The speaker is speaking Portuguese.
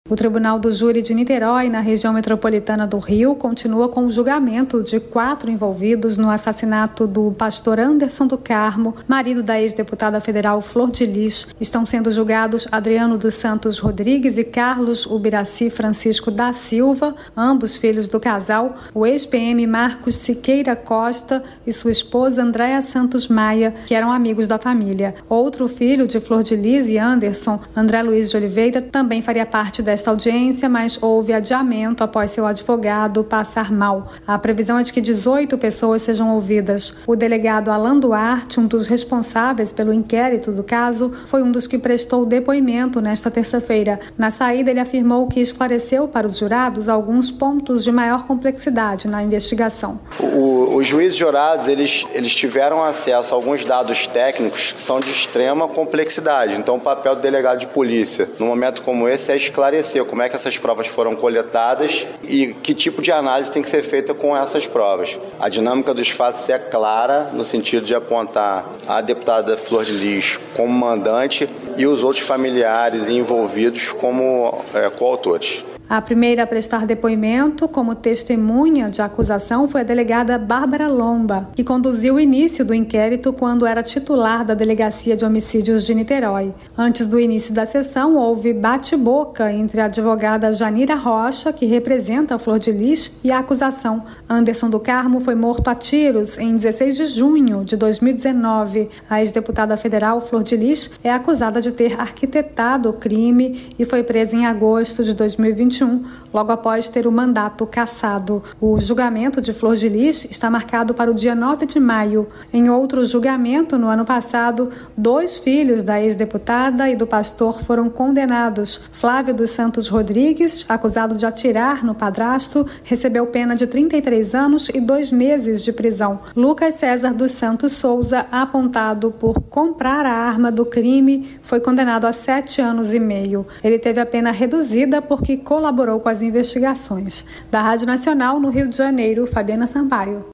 O Tribunal do Júri de Niterói, na região metropolitana do Rio, continua com o julgamento de 4 envolvidos no assassinato do pastor Anderson do Carmo, marido da ex-deputada federal Flor de Lis. Estão sendo julgados Adriano dos Santos Rodrigues e Carlos Ubiraci Francisco da Silva, ambos filhos do casal, o ex-PM Marcos Siqueira Costa e sua esposa Andréa Santos Maia, que eram amigos da família. Outro filho de Flor de Lis e Anderson, André Luiz de Oliveira, também faria parte desta audiência, mas houve adiamento após seu advogado passar mal. A previsão é de que 18 pessoas sejam ouvidas. O delegado Alan Duarte, um dos responsáveis pelo inquérito do caso, foi um dos que prestou depoimento nesta terça-feira. Na saída, ele afirmou que esclareceu para os jurados alguns pontos de maior complexidade na investigação. Os juízes jurados, eles tiveram acesso a alguns dados técnicos que são de extrema complexidade. Então, o papel do delegado de polícia, num momento como esse, é esclarecer como é que essas provas foram coletadas e que tipo de análise tem que ser feita com essas provas. A dinâmica dos fatos é clara no sentido de apontar a deputada Flor de Lis como mandante e os outros familiares envolvidos como coautores. A primeira a prestar depoimento como testemunha de acusação foi a delegada Bárbara Lomba, que conduziu o início do inquérito quando era titular da Delegacia de Homicídios de Niterói. Antes do início da sessão, houve bate-boca entre a advogada Janira Rocha, que representa a Flor de Lis, e a acusação. Anderson do Carmo foi morto a tiros em 16 de junho de 2019. A ex-deputada federal Flor de Lis é acusada de ter arquitetado o crime e foi presa em agosto de 2021. Logo após ter o mandato cassado. O julgamento de Flor de Lis está marcado para o dia 9 de maio. Em outro julgamento, no ano passado, 2 filhos da ex-deputada e do pastor foram condenados. Flávio dos Santos Rodrigues, acusado de atirar no padrasto, recebeu pena de 33 anos e 2 meses de prisão. Lucas César dos Santos Souza, apontado por comprar a arma do crime, foi condenado a 7 anos e meio. Ele teve a pena reduzida porque colaborou com as investigações. Da Rádio Nacional, no Rio de Janeiro, Fabiana Sampaio.